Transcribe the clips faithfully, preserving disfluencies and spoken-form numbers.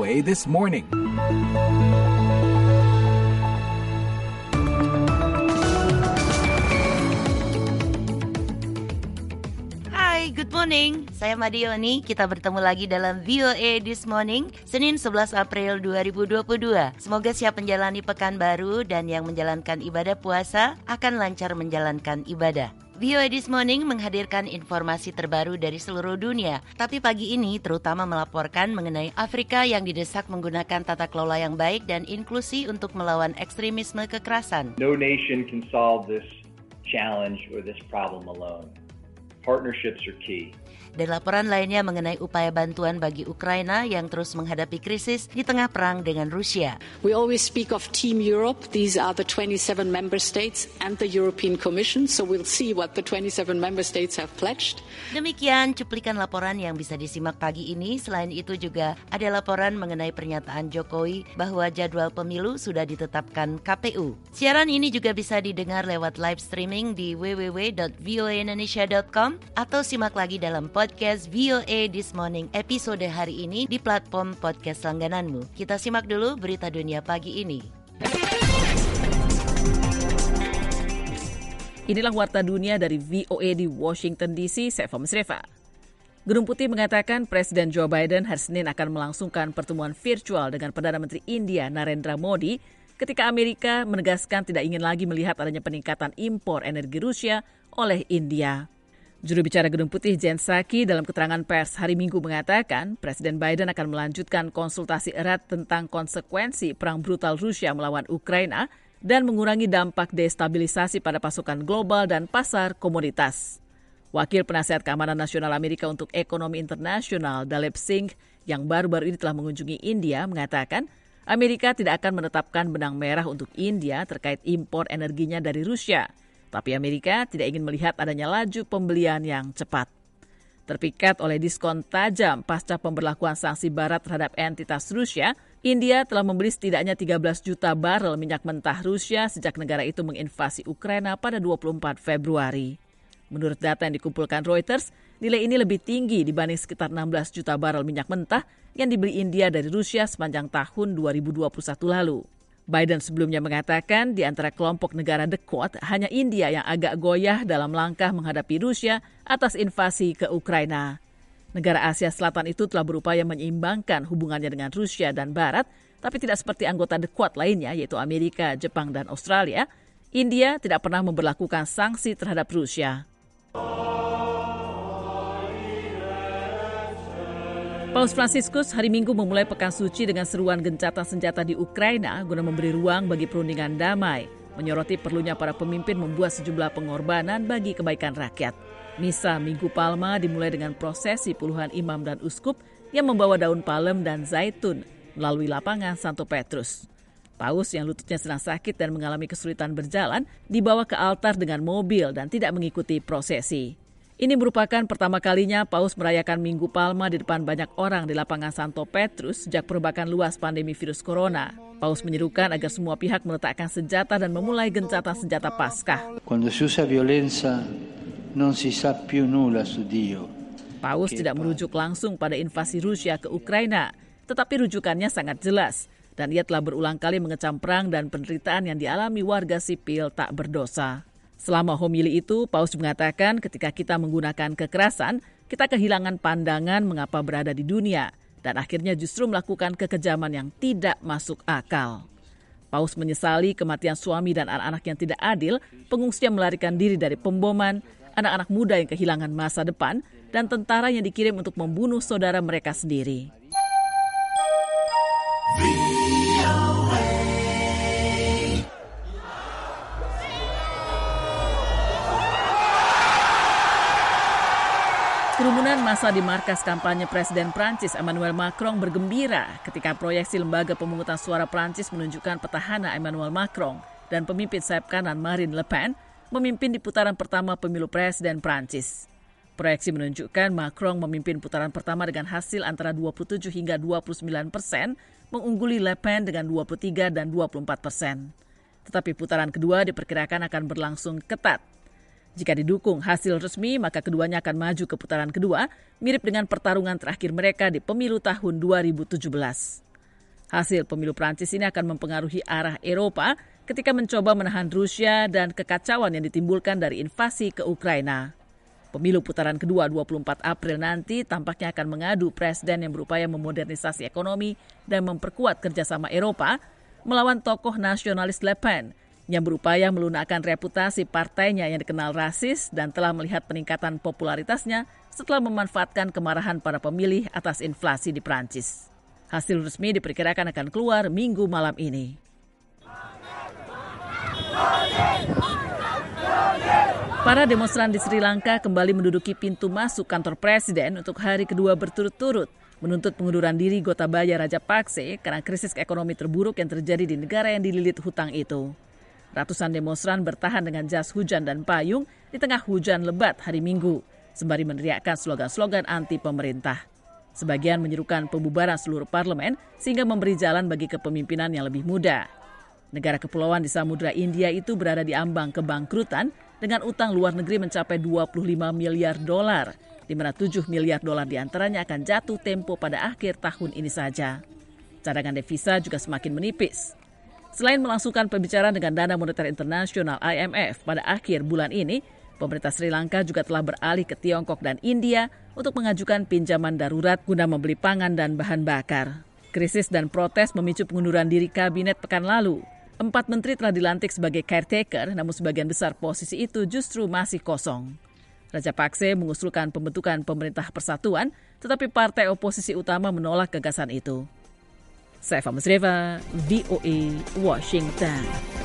O A This Morning. Good morning, saya Madioni. Kita bertemu lagi dalam V O A This Morning, Senin sebelas April dua ribu dua puluh dua. Semoga siap menjalani pekan baru dan yang menjalankan ibadah puasa akan lancar menjalankan ibadah. V O A This Morning menghadirkan informasi terbaru dari seluruh dunia, tapi pagi ini terutama melaporkan mengenai Afrika yang didesak menggunakan tata kelola yang baik dan inklusi untuk melawan ekstremisme kekerasan. No nation can solve this challenge or this problem alone. Partnerships are key. Dan laporan lainnya mengenai upaya bantuan bagi Ukraina yang terus menghadapi krisis di tengah perang dengan Rusia. We always speak of Team Europe. These are the twenty-seven member states and the European Commission. So we'll see what the twenty-seven member states have pledged. Demikian cuplikan laporan yang bisa disimak pagi ini. Selain itu juga ada laporan mengenai pernyataan Jokowi bahwa jadwal pemilu sudah ditetapkan K P U. Siaran ini juga bisa didengar lewat live streaming di w w w dot v o a indonesia dot com atau simak lagi dalam podcast V O A This Morning episode hari ini di platform podcast langgananmu. Kita simak dulu berita dunia pagi ini. Inilah warta dunia dari V O A di Washington D C, saya Fahmi Sreva. Gedung Putih mengatakan Presiden Joe Biden hari Senin akan melangsungkan pertemuan virtual dengan Perdana Menteri India Narendra Modi ketika Amerika menegaskan tidak ingin lagi melihat adanya peningkatan impor energi Rusia oleh India. Juru bicara Gedung Putih Jen Psaki dalam keterangan pers hari Minggu mengatakan Presiden Biden akan melanjutkan konsultasi erat tentang konsekuensi perang brutal Rusia melawan Ukraina dan mengurangi dampak destabilisasi pada pasokan global dan pasar komoditas. Wakil Penasihat Keamanan Nasional Amerika untuk Ekonomi Internasional Dalip Singh yang baru-baru ini telah mengunjungi India mengatakan Amerika tidak akan menetapkan benang merah untuk India terkait impor energinya dari Rusia. Tapi Amerika tidak ingin melihat adanya laju pembelian yang cepat. Terpikat oleh diskon tajam pasca pemberlakuan sanksi barat terhadap entitas Rusia, India telah membeli setidaknya tiga belas juta barel minyak mentah Rusia sejak negara itu menginvasi Ukraina pada dua puluh empat Februari. Menurut data yang dikumpulkan Reuters, nilai ini lebih tinggi dibanding sekitar enam belas juta barel minyak mentah yang dibeli India dari Rusia sepanjang tahun dua ribu dua puluh satu lalu. Biden sebelumnya mengatakan di antara kelompok negara The Quad, hanya India yang agak goyah dalam langkah menghadapi Rusia atas invasi ke Ukraina. Negara Asia Selatan itu telah berupaya menyeimbangkan hubungannya dengan Rusia dan Barat, tapi tidak seperti anggota The Quad lainnya, yaitu Amerika, Jepang, dan Australia. India tidak pernah memberlakukan sanksi terhadap Rusia. Paus Fransiskus hari Minggu memulai pekan suci dengan seruan gencatan senjata di Ukraina guna memberi ruang bagi perundingan damai, menyoroti perlunya para pemimpin membuat sejumlah pengorbanan bagi kebaikan rakyat. Misa Minggu Palma dimulai dengan prosesi puluhan imam dan uskup yang membawa daun palem dan zaitun melalui lapangan Santo Petrus. Paus yang lututnya sedang sakit dan mengalami kesulitan berjalan dibawa ke altar dengan mobil dan tidak mengikuti prosesi. Ini merupakan pertama kalinya Paus merayakan Minggu Palma di depan banyak orang di lapangan Santo Petrus sejak perombakan luas pandemi virus corona. Paus menyerukan agar semua pihak meletakkan senjata dan memulai gencatan senjata Paskah. Quando si usa violenza non si sa più nulla su Dio. Paus tidak merujuk langsung pada invasi Rusia ke Ukraina, tetapi rujukannya sangat jelas. Dan ia telah berulang kali mengecam perang dan penderitaan yang dialami warga sipil tak berdosa. Selama homili itu, Paus mengatakan ketika kita menggunakan kekerasan, kita kehilangan pandangan mengapa berada di dunia dan akhirnya justru melakukan kekejaman yang tidak masuk akal. Paus menyesali kematian suami dan anak-anak yang tidak adil, pengungsi yang melarikan diri dari pemboman, anak-anak muda yang kehilangan masa depan, dan tentara yang dikirim untuk membunuh saudara mereka sendiri. Kerumunan massa di markas kampanye Presiden Prancis Emmanuel Macron bergembira ketika proyeksi lembaga pemungutan suara Prancis menunjukkan petahana Emmanuel Macron dan pemimpin sayap kanan Marine Le Pen memimpin di putaran pertama pemilu Presiden Prancis. Proyeksi menunjukkan Macron memimpin putaran pertama dengan hasil antara dua puluh tujuh hingga dua puluh sembilan persen, mengungguli Le Pen dengan dua puluh tiga dan dua puluh empat persen. Tetapi putaran kedua diperkirakan akan berlangsung ketat. Jika didukung hasil resmi, maka keduanya akan maju ke putaran kedua, mirip dengan pertarungan terakhir mereka di pemilu tahun dua ribu tujuh belas. Hasil pemilu Prancis ini akan mempengaruhi arah Eropa ketika mencoba menahan Rusia dan kekacauan yang ditimbulkan dari invasi ke Ukraina. Pemilu putaran kedua dua puluh empat April nanti tampaknya akan mengadu presiden yang berupaya memodernisasi ekonomi dan memperkuat kerjasama Eropa melawan tokoh nasionalis Le Pen yang berupaya melunakkan reputasi partainya yang dikenal rasis dan telah melihat peningkatan popularitasnya setelah memanfaatkan kemarahan para pemilih atas inflasi di Prancis. Hasil resmi diperkirakan akan keluar minggu malam ini. Para demonstran di Sri Lanka kembali menduduki pintu masuk kantor presiden untuk hari kedua berturut-turut, menuntut pengunduran diri Gotabaya Rajapakse karena krisis ekonomi terburuk yang terjadi di negara yang dililit hutang itu. Ratusan demonstran bertahan dengan jas hujan dan payung di tengah hujan lebat hari Minggu, sembari meneriakkan slogan-slogan anti pemerintah. Sebagian menyerukan pembubaran seluruh parlemen sehingga memberi jalan bagi kepemimpinan yang lebih muda. Negara kepulauan di Samudra India itu berada di ambang kebangkrutan dengan utang luar negeri mencapai dua puluh lima miliar dolar, di mana tujuh miliar dolar diantaranya akan jatuh tempo pada akhir tahun ini saja. Cadangan devisa juga semakin menipis. Selain melangsungkan pembicaraan dengan Dana Moneter Internasional I M F pada akhir bulan ini, pemerintah Sri Lanka juga telah beralih ke Tiongkok dan India untuk mengajukan pinjaman darurat guna membeli pangan dan bahan bakar. Krisis dan protes memicu pengunduran diri kabinet pekan lalu. Empat menteri telah dilantik sebagai caretaker, namun sebagian besar posisi itu justru masih kosong. Rajapakse mengusulkan pembentukan pemerintah persatuan, tetapi partai oposisi utama menolak gagasan itu. Saya Fahmi Sreva, V O A, Washington.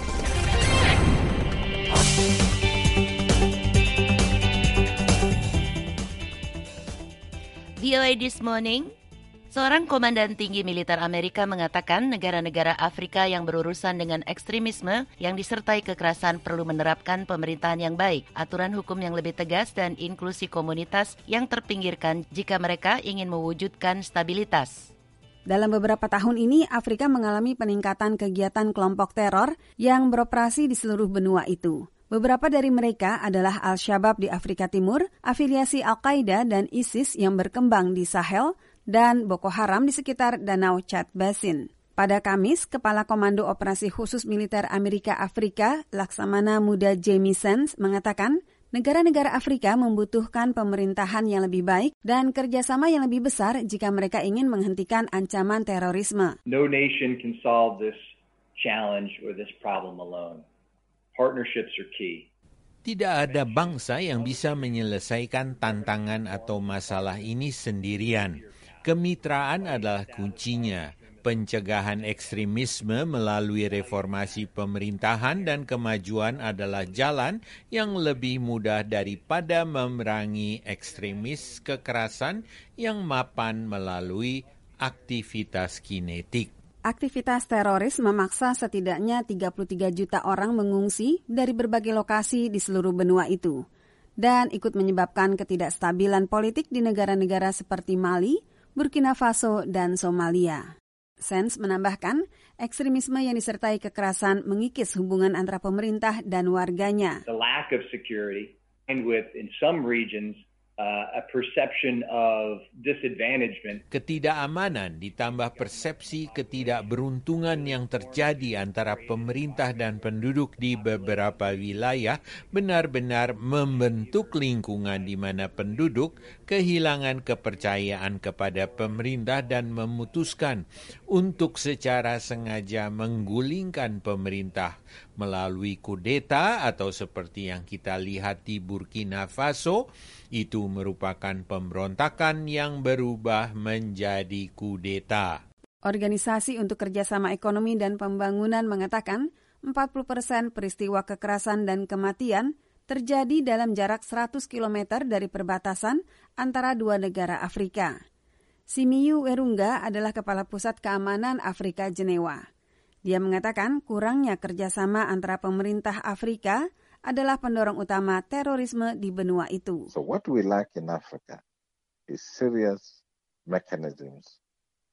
V O A This Morning. Seorang komandan tinggi militer Amerika mengatakan negara-negara Afrika yang berurusan dengan ekstremisme yang disertai kekerasan perlu menerapkan pemerintahan yang baik, aturan hukum yang lebih tegas dan inklusi komunitas yang terpinggirkan jika mereka ingin mewujudkan stabilitas. Dalam beberapa tahun ini, Afrika mengalami peningkatan kegiatan kelompok teror yang beroperasi di seluruh benua itu. Beberapa dari mereka adalah Al-Shabaab di Afrika Timur, afiliasi Al-Qaeda dan ISIS yang berkembang di Sahel, dan Boko Haram di sekitar Danau Chad Basin. Pada Kamis, Kepala Komando Operasi Khusus Militer Amerika Afrika, Laksamana Muda Jamie Sands, mengatakan negara-negara Afrika membutuhkan pemerintahan yang lebih baik dan kerjasama yang lebih besar jika mereka ingin menghentikan ancaman terorisme. No nation can solve this challenge or this problem alone. Partnerships are key. Tidak ada bangsa yang bisa menyelesaikan tantangan atau masalah ini sendirian. Kemitraan adalah kuncinya. Pencegahan ekstremisme melalui reformasi pemerintahan dan kemajuan adalah jalan yang lebih mudah daripada memerangi ekstremis kekerasan yang mapan melalui aktivitas kinetik. Aktivitas teroris memaksa setidaknya tiga puluh tiga juta orang mengungsi dari berbagai lokasi di seluruh benua itu dan ikut menyebabkan ketidakstabilan politik di negara-negara seperti Mali, Burkina Faso, dan Somalia. Sands menambahkan, ekstremisme yang disertai kekerasan mengikis hubungan antara pemerintah dan warganya. The lack of security and with in some regions Uh, a perception of disadvantagement. Ketidakamanan ditambah persepsi ketidakberuntungan yang terjadi antara pemerintah dan penduduk di beberapa wilayah benar-benar membentuk lingkungan di mana penduduk kehilangan kepercayaan kepada pemerintah dan memutuskan untuk secara sengaja menggulingkan pemerintah melalui kudeta atau seperti yang kita lihat di Burkina Faso. Itu merupakan pemberontakan yang berubah menjadi kudeta. Organisasi untuk Kerjasama Ekonomi dan Pembangunan mengatakan empat puluh persen peristiwa kekerasan dan kematian terjadi dalam jarak seratus kilometer dari perbatasan antara dua negara Afrika. Simiyu Werunga adalah Kepala Pusat Keamanan Afrika Jenewa. Dia mengatakan kurangnya kerjasama antara pemerintah Afrika adalah pendorong utama terorisme di benua itu. So what we lack in Africa is serious mechanisms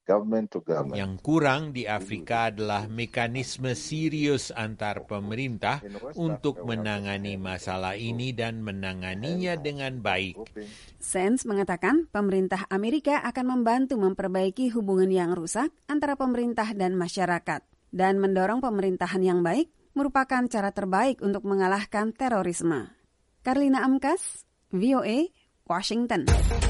government to government. Yang kurang di Afrika adalah mekanisme serius antar pemerintah untuk menangani masalah ini dan menanganinya dengan baik. Sands mengatakan pemerintah Amerika akan membantu memperbaiki hubungan yang rusak antara pemerintah dan masyarakat dan mendorong pemerintahan yang baik merupakan cara terbaik untuk mengalahkan terorisme. Karlina Amkas, V O A, Washington.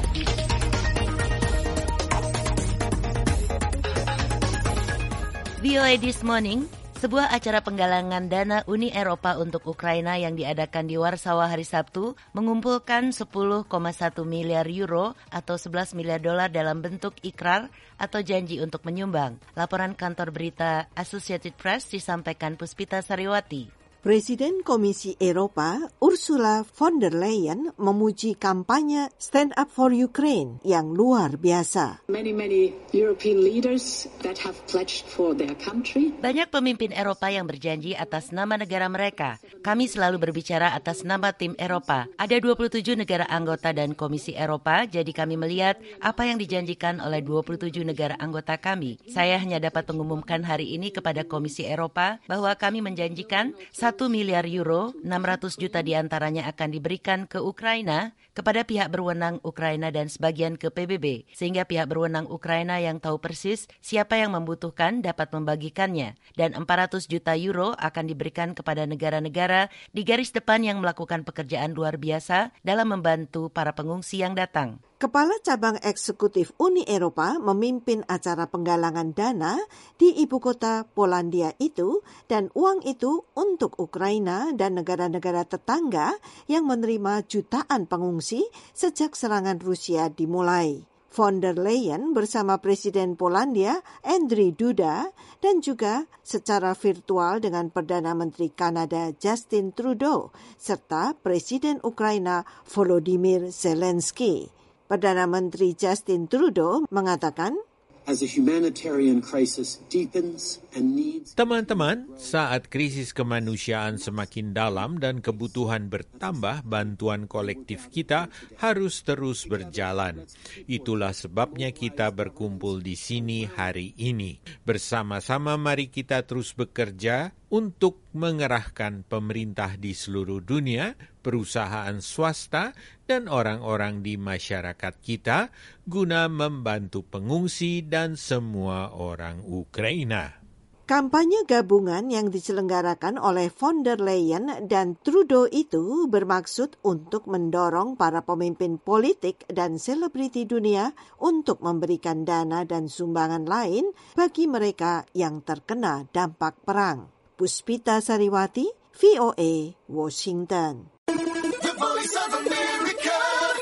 V O A This Morning, sebuah acara penggalangan dana Uni Eropa untuk Ukraina yang diadakan di Warsawa hari Sabtu mengumpulkan sepuluh koma satu miliar euro atau sebelas miliar dolar dalam bentuk ikrar atau janji untuk menyumbang. Laporan kantor berita Associated Press disampaikan Puspita Sariwati. Presiden Komisi Eropa Ursula von der Leyen memuji kampanye Stand Up for Ukraine yang luar biasa. Many, many European leaders that have pledged for their country. Banyak pemimpin Eropa yang berjanji atas nama negara mereka. Kami selalu berbicara atas nama tim Eropa. Ada dua puluh tujuh negara anggota dan Komisi Eropa, jadi kami melihat apa yang dijanjikan oleh dua puluh tujuh negara anggota kami. Saya hanya dapat mengumumkan hari ini kepada Komisi Eropa bahwa kami menjanjikan satu miliar euro, enam ratus juta diantaranya akan diberikan ke Ukraina, kepada pihak berwenang Ukraina dan sebagian ke P B B, sehingga pihak berwenang Ukraina yang tahu persis siapa yang membutuhkan dapat membagikannya, dan empat ratus juta euro akan diberikan kepada negara-negara di garis depan yang melakukan pekerjaan luar biasa dalam membantu para pengungsi yang datang. Kepala Cabang Eksekutif Uni Eropa memimpin acara penggalangan dana di ibu kota Polandia itu, dan uang itu untuk Ukraina dan negara-negara tetangga yang menerima jutaan pengungsi sejak serangan Rusia dimulai. Von der Leyen bersama Presiden Polandia Andrzej Duda dan juga secara virtual dengan Perdana Menteri Kanada Justin Trudeau serta Presiden Ukraina Volodymyr Zelensky. Perdana Menteri Justin Trudeau mengatakan, As a humanitarian crisis deepens and needs... Teman-teman, saat krisis kemanusiaan semakin dalam dan kebutuhan bertambah, bantuan kolektif kita harus terus berjalan. Itulah sebabnya kita berkumpul di sini hari ini. Bersama-sama mari kita terus bekerja untuk mengerahkan pemerintah di seluruh dunia, perusahaan swasta, dan orang-orang di masyarakat kita guna membantu pengungsi dan semua orang Ukraina. Kampanye gabungan yang diselenggarakan oleh von der Leyen dan Trudeau itu bermaksud untuk mendorong para pemimpin politik dan selebriti dunia untuk memberikan dana dan sumbangan lain bagi mereka yang terkena dampak perang. Puspita Sariwati, V O A, Washington. The Voice of America,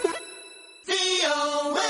V O A.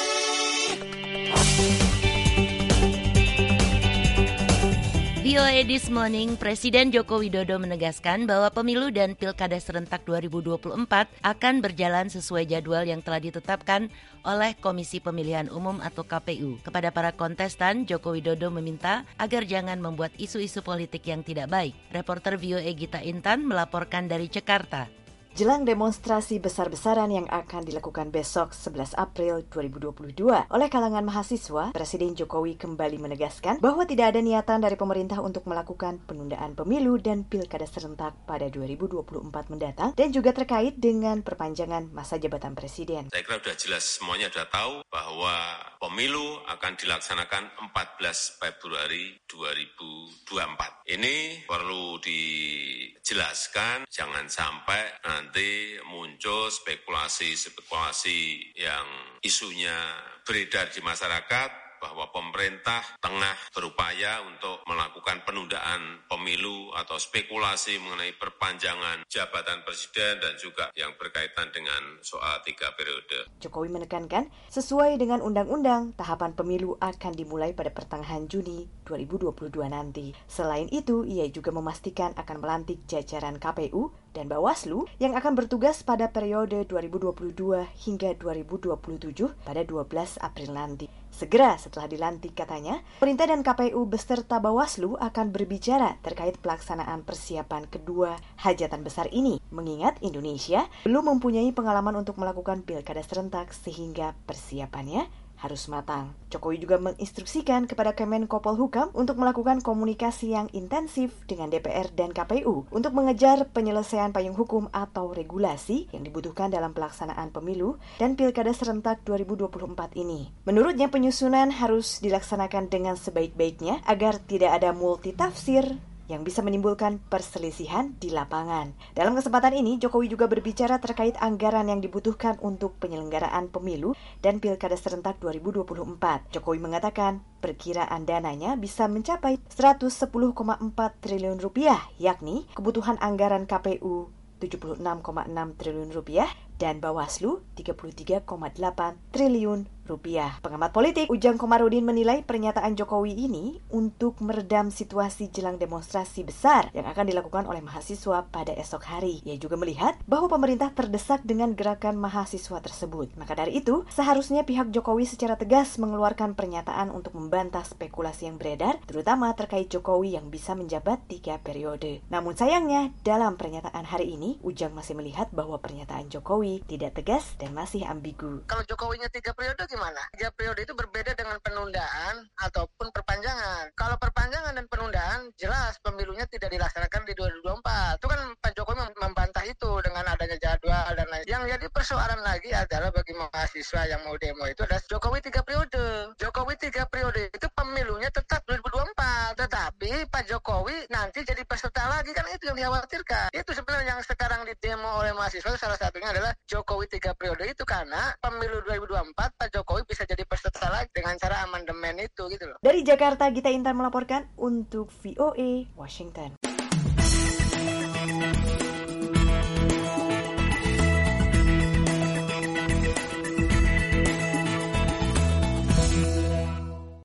V O A This Morning, Presiden Joko Widodo menegaskan bahwa pemilu dan pilkada serentak dua ribu dua puluh empat akan berjalan sesuai jadwal yang telah ditetapkan oleh Komisi Pemilihan Umum atau K P U. Kepada para kontestan, Joko Widodo meminta agar jangan membuat isu-isu politik yang tidak baik. Reporter V O A Gita Intan melaporkan dari Jakarta. Jelang demonstrasi besar-besaran yang akan dilakukan besok sebelas April dua ribu dua puluh dua oleh kalangan mahasiswa, Presiden Jokowi kembali menegaskan bahwa tidak ada niatan dari pemerintah untuk melakukan penundaan pemilu dan pilkada serentak pada dua ribu dua puluh empat mendatang dan juga terkait dengan perpanjangan masa jabatan presiden. Saya kira sudah jelas, semuanya sudah tahu bahwa pemilu akan dilaksanakan empat belas Februari dua ribu dua puluh empat. Ini perlu dijelaskan, jangan sampai nanti muncul spekulasi-spekulasi yang isunya beredar di masyarakat bahwa pemerintah tengah berupaya untuk melakukan penundaan pemilu atau spekulasi mengenai perpanjangan jabatan presiden dan juga yang berkaitan dengan soal tiga periode. Jokowi menekankan, sesuai dengan undang-undang, tahapan pemilu akan dimulai pada pertengahan Juni dua ribu dua puluh dua nanti. Selain itu, ia juga memastikan akan melantik jajaran K P U dan Bawaslu yang akan bertugas pada periode dua ribu dua puluh dua hingga dua ribu dua puluh tujuh pada dua belas April nanti. Segera setelah dilantik katanya, pemerintah dan K P U beserta Bawaslu akan berbicara terkait pelaksanaan persiapan kedua hajatan besar ini. Mengingat Indonesia belum mempunyai pengalaman untuk melakukan pilkada serentak sehingga persiapannya harus matang. Jokowi juga menginstruksikan kepada Kemenko Polhukam untuk melakukan komunikasi yang intensif dengan D P R dan K P U untuk mengejar penyelesaian payung hukum atau regulasi yang dibutuhkan dalam pelaksanaan pemilu dan pilkada serentak dua ribu dua puluh empat ini. Menurutnya penyusunan harus dilaksanakan dengan sebaik-baiknya agar tidak ada multitafsir yang bisa menimbulkan perselisihan di lapangan. Dalam kesempatan ini, Jokowi juga berbicara terkait anggaran yang dibutuhkan untuk penyelenggaraan pemilu dan pilkada serentak dua ribu dua puluh empat. Jokowi mengatakan perkiraan dananya bisa mencapai seratus sepuluh koma empat triliun rupiah, yakni kebutuhan anggaran K P U tujuh puluh enam koma enam triliun rupiah dan Bawaslu tiga puluh tiga koma delapan triliun rupiah. Pengamat politik Ujang Komarudin menilai pernyataan Jokowi ini untuk meredam situasi jelang demonstrasi besar yang akan dilakukan oleh mahasiswa pada esok hari. Ia juga melihat bahwa pemerintah terdesak dengan gerakan mahasiswa tersebut. Maka dari itu, seharusnya pihak Jokowi secara tegas mengeluarkan pernyataan untuk membantah spekulasi yang beredar, terutama terkait Jokowi yang bisa menjabat tiga periode. Namun sayangnya, dalam pernyataan hari ini, Ujang masih melihat bahwa pernyataan Jokowi tidak tegas dan masih ambigu. Kalau Jokowinya tiga periode gimana? Tiga periode itu berbeda dengan penundaan ataupun perpanjangan. Kalau perpanjangan dan penundaan, jelas pemilunya tidak dilaksanakan di dua ribu dua puluh empat. Itu kan Pak Jokowi membantah itu dengan adanya jadwal dan lain. Yang jadi persoalan lagi adalah bagi mahasiswa yang mau demo itu adalah Jokowi tiga periode. Jokowi tiga periode itu pemilunya tetap dua ribu dua puluh empat. Tetapi Pak Jokowi nanti jadi peserta lagi, kan itu yang dikhawatirkan. Itu sebenarnya yang sekarang di demo oleh mahasiswa salah satunya adalah Jokowi tiga periode itu karena pemilu dua ribu dua puluh empat Pak Jokowi bisa jadi peserta lagi dengan cara amandemen itu gitu loh. Dari Jakarta, Gita Intan melaporkan untuk V O A Washington.